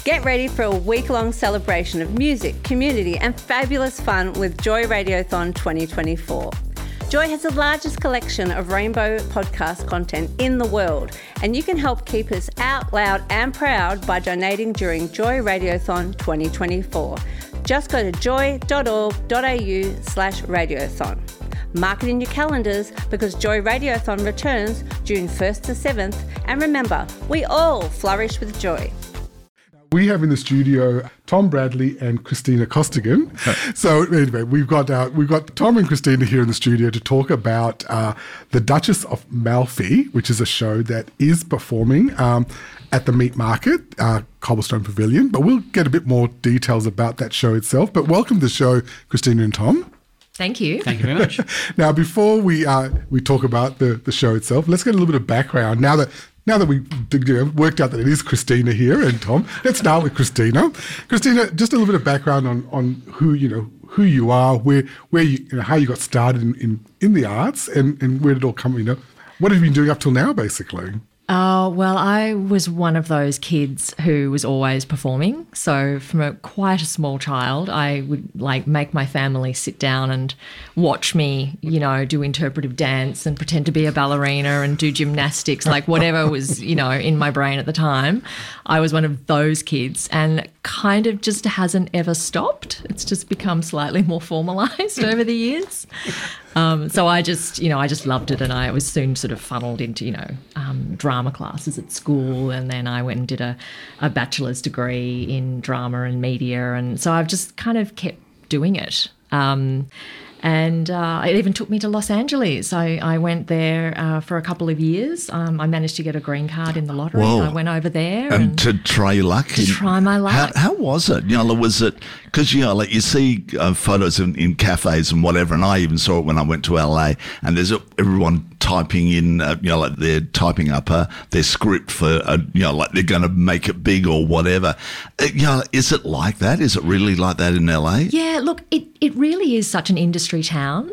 Get ready for a week-long celebration of music, community and fabulous fun with Joy Radiothon 2024. Joy has the largest collection of rainbow podcast content in the world, and you can help keep us out loud and proud by donating during Joy Radiothon 2024. Just go to joy.org.au/radiothon. Mark it in your calendars because Joy Radiothon returns June 1st to 7th, and remember, we all flourish with joy. We have in the studio Tom Bradley and Christina Costigan. So anyway, we've got Tom and Christina here in the studio to talk about The Duchess of Malfi, which is a show that is performing at the Meat Market, Cobblestone Pavilion. But we'll get a bit more details about that show itself. But welcome to the show, Christina and Tom. Thank you. Thank you very much. Now, before we talk about the show itself, let's get a little bit of background. Now that we've worked out that it is Christina here and Tom, let's start with Christina. Christina, just a little bit of background on who you are, where you how you got started in the arts, and where did it all come. What have you been doing up till now, basically? Oh, well, I was one of those kids who was always performing. So from quite a small child, I would make my family sit down and watch me, do interpretive dance and pretend to be a ballerina and do gymnastics, whatever was, in my brain at the time. I was one of those kids, and it kind of just hasn't ever stopped. It's just become slightly more formalised over the years. So I just loved it, and I was soon sort of funneled into, drama classes at school, and then I went and did a bachelor's degree in drama and media, and so I've just kind of kept doing it. And it even took me to Los Angeles. I went there for a couple of years. I managed to get a green card in the lottery. Whoa. I went over there. And to try your luck? Try my luck. How was it? Was it, because, you see photos in cafes and whatever, and I even saw it when I went to LA, and there's everyone typing in, they're typing up their script for, they're going to make it big or whatever. Is it like that? Is it really like that in LA? Yeah, look, it really is such an industry town.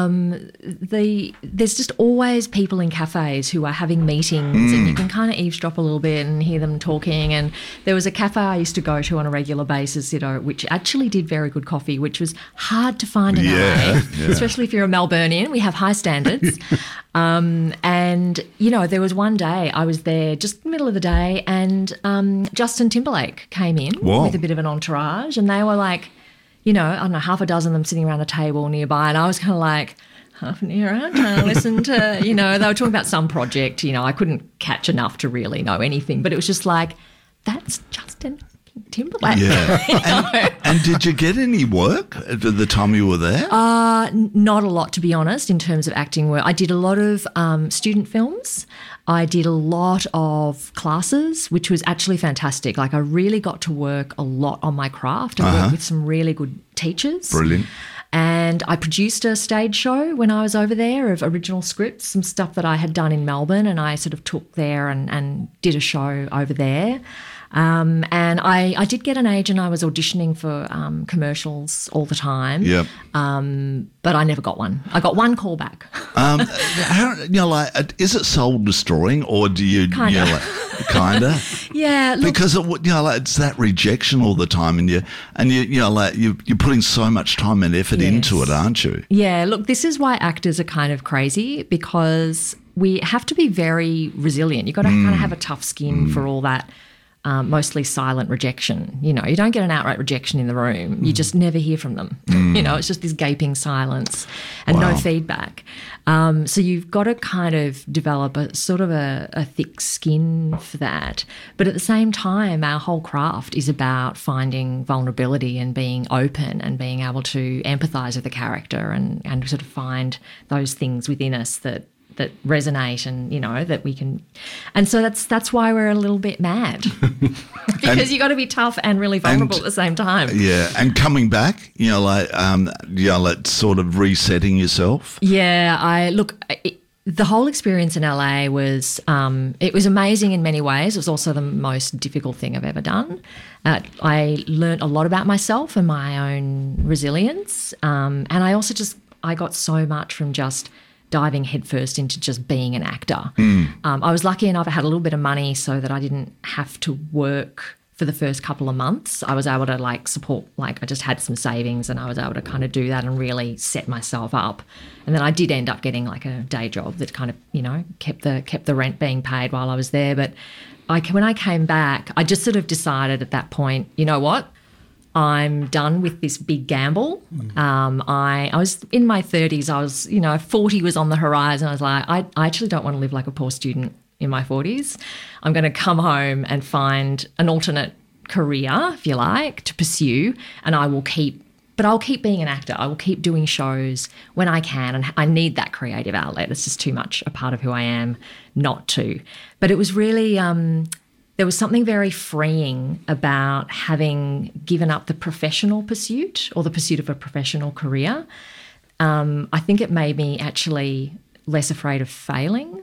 There's just always people in cafes who are having meetings, and you can kind of eavesdrop a little bit and hear them talking. And there was a cafe I used to go to on a regular basis, which actually did very good coffee, which was hard to find in LA, especially if you're a Melburnian. We have high standards. And, there was one day I was there just in the middle of the day, and Justin Timberlake came in with a bit of an entourage, and they were like, I don't know, half a dozen of them sitting around a table nearby, and I was kind of like half an ear out trying to listen to, they were talking about some project, I couldn't catch enough to really know anything, but it was just like, that's Justin Timberlake. Yeah. And did you get any work at the time you were there? Not a lot, to be honest, in terms of acting work. I did a lot of student films. I did a lot of classes, which was actually fantastic. I really got to work a lot on my craft and work with some really good teachers. Brilliant. And I produced a stage show when I was over there of original scripts, some stuff that I had done in Melbourne, and I sort of took there and did a show over there. And I did get an agent. I was auditioning for commercials all the time. Yep. But I never got one. I got one call back. Is it soul destroying, or do you kinda? Yeah. Look, because it's that rejection all the time, and you're putting so much time and effort into it, aren't you? Yeah. Look, this is why actors are kind of crazy, because we have to be very resilient. You've got to kind of have a tough skin for all that. Mostly silent rejection. You don't get an outright rejection in the room. You just never hear from them. It's just this gaping silence and no feedback. So you've got to kind of develop a sort of a thick skin for that. But at the same time, our whole craft is about finding vulnerability and being open and being able to empathise with the character and sort of find those things within us that resonate, and that we can, and so that's why we're a little bit mad because you got to be tough and really vulnerable at the same time. Yeah, and coming back, sort of resetting yourself. Yeah, the whole experience in LA was it was amazing in many ways. It was also the most difficult thing I've ever done. I learned a lot about myself and my own resilience, and I also I got so much from just diving headfirst into just being an actor. I was lucky enough I had a little bit of money so that I didn't have to work for the first couple of months. I was able to like support, like I just had some savings and I was able to kind of do that and really set myself up. And then I did end up getting like a day job that kind of, you know, kept the rent being paid while I was there. But when I came back, I just sort of decided at that point, you know what? I'm done with this big gamble. I was in my 30s. I was, you know, 40 was on the horizon. I was like, I actually don't want to live like a poor student in my 40s. I'm going to come home and find an alternate career, if you like, to pursue, and I'll keep being an actor. I will keep doing shows when I can, and I need that creative outlet. It's just too much a part of who I am not to. But it was really, there was something very freeing about having given up the professional pursuit or the pursuit of a professional career. I think it made me actually less afraid of failing.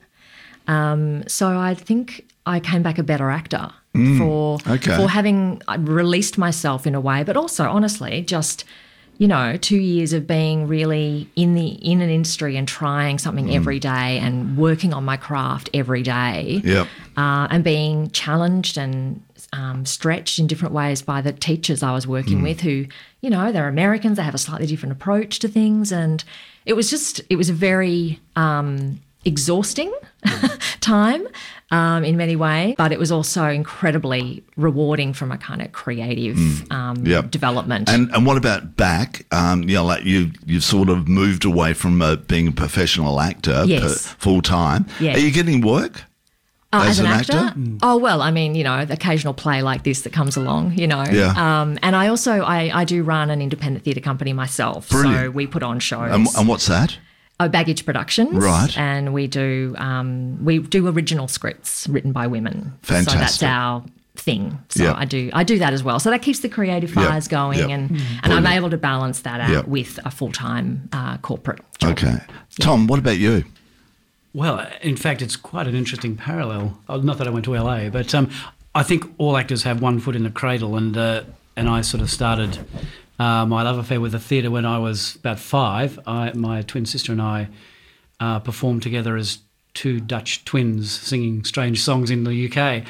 So I think I came back a better actor for having released myself in a way, but also honestly just, you know, 2 years of being really in an industry and trying something every day and working on my craft every day, and being challenged and stretched in different ways by the teachers I was working with who, you know, they're Americans, they have a slightly different approach to things, and it was a very exhausting time in many ways, but it was also incredibly rewarding from a kind of creative development. And what about back? You know, like you've sort of moved away from being a professional actor full time. Yes. Are you getting work? As an actor? Oh, well, I mean, you know, the occasional play like this that comes along, you know. Yeah. And I also, I do run an independent theatre company myself. Brilliant. So we put on shows. And what's that? Baggage Productions. Right. And we do original scripts written by women. Fantastic. So that's our thing. So I do that as well. So that keeps the creative fires going and I'm able to balance that out with a full-time corporate job. Okay. Tom, what about you? Well, in fact, it's quite an interesting parallel. Not that I went to LA, but I think all actors have one foot in the cradle, and I sort of started my love affair with the theatre when I was about 5. My twin sister and I performed together as two Dutch twins singing strange songs in the UK.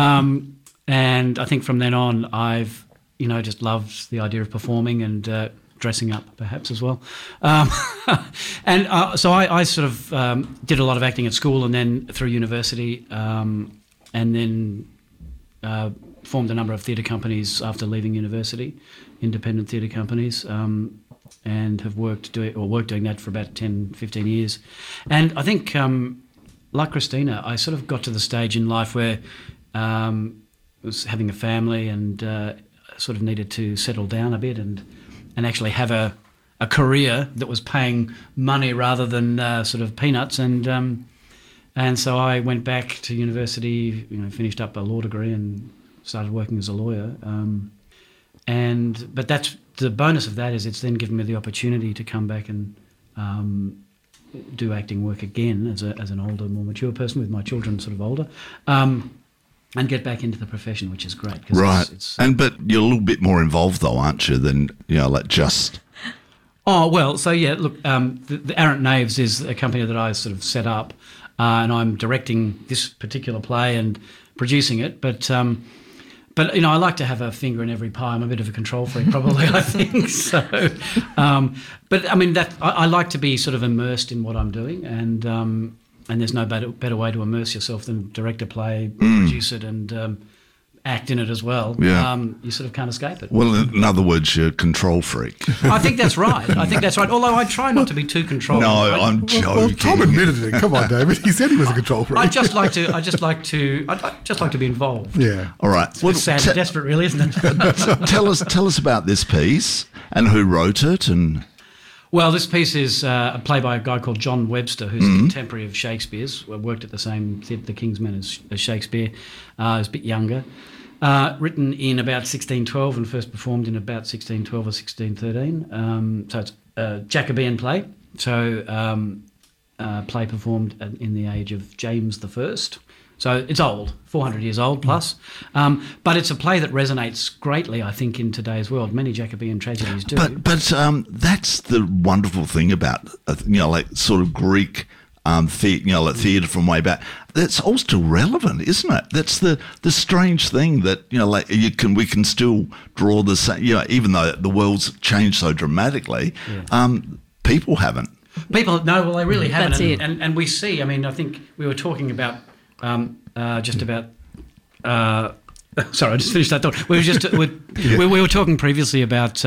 And I think from then on, I've, you know, just loved the idea of performing and dressing up perhaps as well. So I sort of did a lot of acting at school and then through university, and then formed a number of theatre companies after leaving university, independent theatre companies, and have worked doing that for about 10, 15 years. And I think, like Christina, I sort of got to the stage in life where I was having a family and sort of needed to settle down a bit and actually have a career that was paying money rather than sort of peanuts. And so I went back to university, you know, finished up a law degree and started working as a lawyer. But that's the bonus of that is it's then given me the opportunity to come back and do acting work again as an older, more mature person with my children sort of older. And get back into the profession, which is great. Right. But you're a little bit more involved, though, aren't you, than, you know, like just... Oh, well, so, yeah, look, the Arrant Knaves is a company that I sort of set up, and I'm directing this particular play and producing it. But you know, I like to have a finger in every pie. I'm a bit of a control freak, probably, I think. So, but, I mean, I like to be sort of immersed in what I'm doing, and there's no better way to immerse yourself than direct a play, produce it, and act in it as well. Yeah. You sort of can't escape it. Well, in other words, you're a control freak. I think that's right. Although I try not to be too controlling. No, I'm joking. Well, Tom admitted it. Come on, David. He said he was a control freak. I just like to be involved. Yeah. All right. It's sad and desperate, really, isn't it? Tell us about this piece and who wrote it and... Well, this piece is a play by a guy called John Webster, who's a contemporary of Shakespeare's. Worked at the same theatre, the King's Men, as Shakespeare. He's a bit younger. Written in about 1612 and first performed in about 1612 or 1613. So it's a Jacobean play. So play performed in the age of James I. So it's old, 400 years old plus. But it's a play that resonates greatly, I think, in today's world. Many Jacobean tragedies do. But that's the wonderful thing about, you know, like sort of Greek theatre from way back. That's all still relevant, isn't it? That's the strange thing that we can still draw the same. Even though the world's changed so dramatically, people haven't. People they really haven't. That's it. And we see. I mean, I think we were talking about just about. Sorry, I just finished that thought. We were talking previously about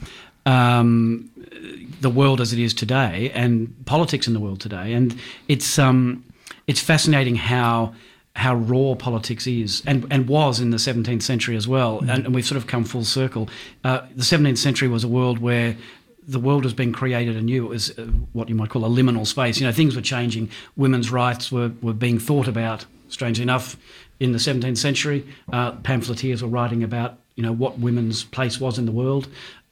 the world as it is today and politics in the world today, and it's fascinating how raw politics is and was in the 17th century as well, and we've sort of come full circle. The 17th century was a world where the world was being created anew. It was what you might call a liminal space. Things were changing. Women's rights were being thought about, strangely enough, in the 17th century. Pamphleteers were writing about, what women's place was in the world.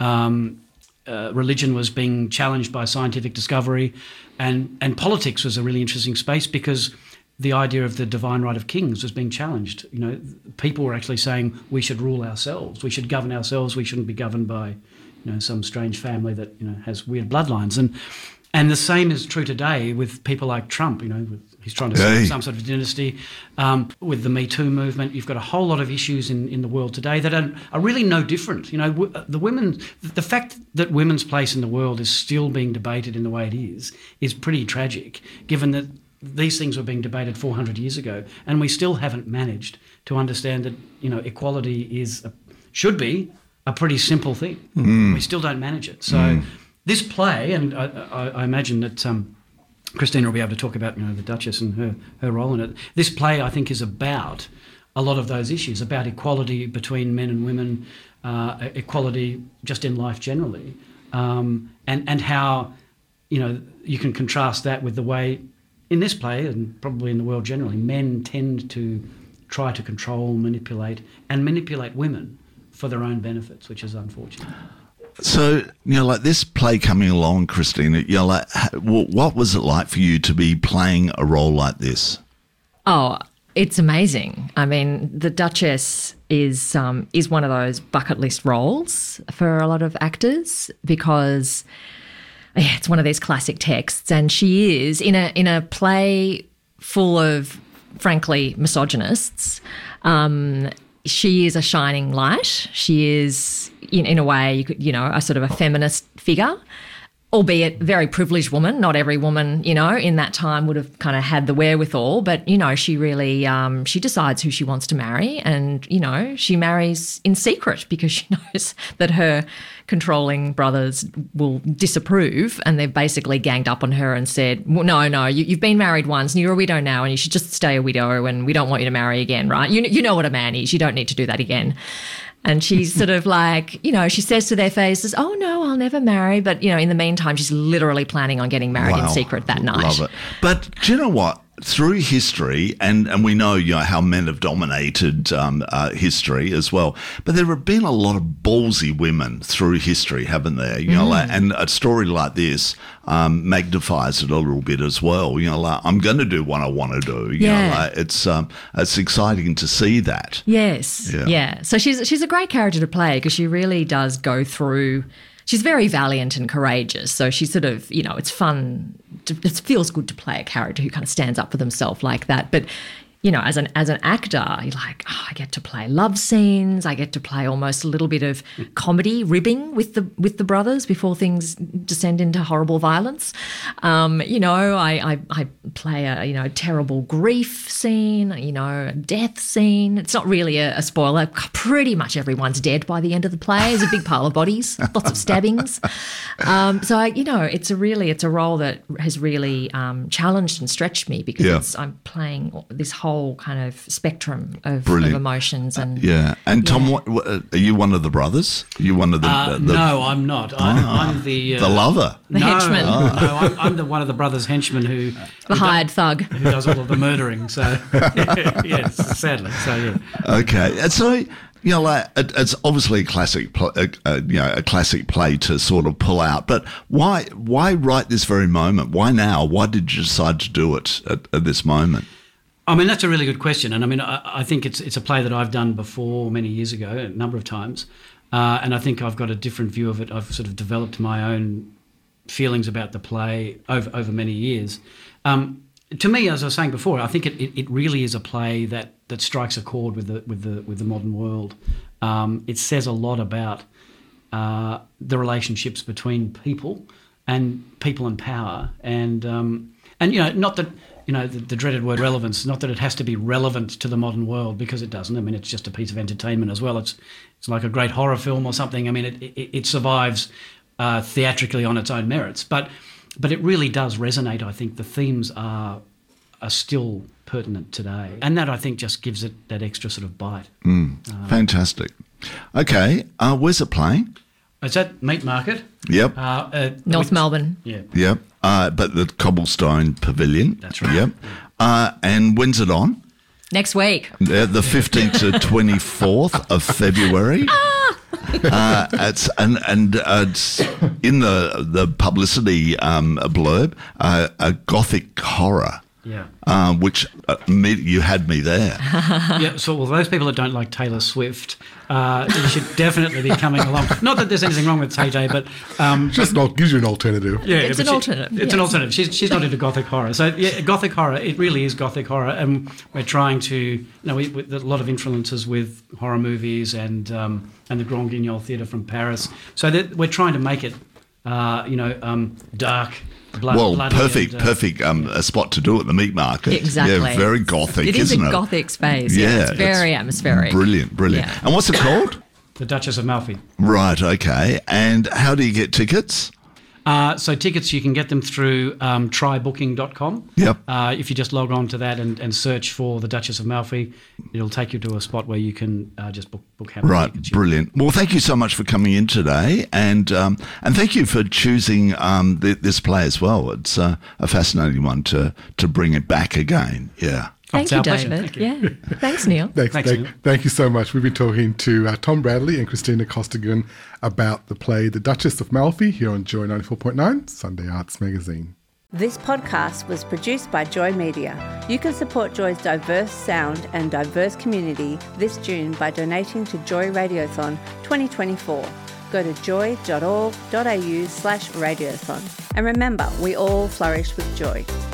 Religion was being challenged by scientific discovery. And politics was a really interesting space because the idea of the divine right of kings was being challenged. People were actually saying we should rule ourselves. We should govern ourselves. We shouldn't be governed by some strange family that has weird bloodlines, and the same is true today with people like Trump. He's trying to set up some sort of dynasty. With the Me Too movement, you've got a whole lot of issues in the world today that are really no different. The fact that women's place in the world is still being debated in the way it is pretty tragic, given that these things were being debated 400 years ago, and we still haven't managed to understand that equality should be a pretty simple thing. We still don't manage it. So this play, and I imagine that Christina will be able to talk about the Duchess and her role in it. This play, I think, is about a lot of those issues, about equality between men and women, equality just in life generally, and how you can contrast that with the way in this play and probably in the world generally, men tend to try to control, manipulate women for their own benefits, which is unfortunate. So, like this play coming along, Christina, what was it like for you to be playing a role like this? Oh, it's amazing. I mean, the Duchess is one of those bucket list roles for a lot of actors because it's one of these classic texts, and she is in a play full of, frankly, misogynists. She is a shining light. She is, in a way, a sort of a feminist figure, albeit very privileged woman. Not every woman, in that time would have kind of had the wherewithal. But, she really, she decides who she wants to marry, and, she marries in secret because she knows that her controlling brothers will disapprove, and they've basically ganged up on her and said, well, no, you've been married once and you're a widow now, and you should just stay a widow, and we don't want you to marry again, right? You know what a man is. You don't need to do that again. And she's sort of like, she says to their faces, oh, no, I'll never marry. But, in the meantime, she's literally planning on getting married in secret that night. Love it. But do you know what? Through history, and we know how men have dominated history as well, but there have been a lot of ballsy women through history, haven't there? And a story like this magnifies it a little bit as well. I'm going to do what I want to do. It's exciting to see that. Yes, yeah. So she's a great character to play because she really does go through. She's very valiant and courageous. So she's sort of, it's fun. It feels good to play a character who kind of stands up for themselves like that. But, as an actor, you're like, I get to play love scenes. I get to play almost a little bit of comedy, ribbing with the brothers before things descend into horrible violence. I play a terrible grief scene, a death scene. It's not really a spoiler. Pretty much everyone's dead by the end of the play. There's a big pile of bodies, lots of stabbings. It's a role that has really challenged and stretched me because I'm playing this whole kind of spectrum of emotions. And Tom, are you one of the brothers? Are you one of the no, I'm not. I'm the lover, the henchman. No, I'm one of the brothers' henchmen the hired thug who does all of the murdering. So yes, sadly. So yeah. Okay, and so. It's obviously a classic play to sort of pull out. But why right this very moment? Why now? Why did you decide to do it at this moment? I mean, that's a really good question. And I mean, I think it's a play that I've done before many years ago, a number of times. And I think I've got a different view of it. I've sort of developed my own feelings about the play over many years. To me, as I was saying before, I think it really is a play that strikes a chord with the modern world. It says a lot about the relationships between people and power, and not that the dreaded word relevance. Not that it has to be relevant to the modern world, because it doesn't. I mean, it's just a piece of entertainment as well. It's like a great horror film or something. I mean, it survives theatrically on its own merits, but it really does resonate. I think the themes are still pertinent today, and that, I think, just gives it that extra sort of bite. Fantastic. Okay, where's it playing? It's at Meat Market. Yep. North Melbourne. Yeah. Yep. But the Cobblestone Pavilion. That's right. Yep. And when's it on? Next week. The 15th to 24th of February. It's in the publicity blurb, a gothic horror. Yeah. Which you had me there. Yeah. So, those people that don't like Taylor Swift, you should definitely be coming along. Not that there's anything wrong with Tay, but Just gives you an alternative. yeah, It's an alternative. It's an alternative. She's not into gothic horror. So yeah, gothic horror. It really is gothic horror, and we're trying to. With a lot of influences with horror movies and the Grand Guignol Theatre from Paris. So we're trying to make it, dark. Bloody perfect a spot to do it at the Meat Market. Exactly. Yeah, very gothic, It is isn't a it? gothic space. Yeah, Yeah, it's very atmospheric. Brilliant. Yeah. And what's it called? The Duchess of Malfi. Right, okay. And how do you get tickets? So tickets, you can get them through trybooking.com. Yep. If you just log on to that and search for the Duchess of Malfi, it'll take you to a spot where you can just book how many Right, tickets. brilliant. Well, thank you so much for coming in today, and thank you for choosing this play as well. It's a fascinating one to bring it back again. Yeah. Thank It's you, our pleasure. David. Thank you. Yeah. Thanks, Neil. Thanks, Neil. thank you so much. We've been talking to Tom Bradley and Christina Costigan about the play The Duchess of Malfi here on Joy 94.9, Sunday Arts Magazine. This podcast was produced by Joy Media. You can support Joy's diverse sound and diverse community this June by donating to Joy Radiothon 2024. Go to joy.org.au/radiothon. And remember, we all flourish with joy.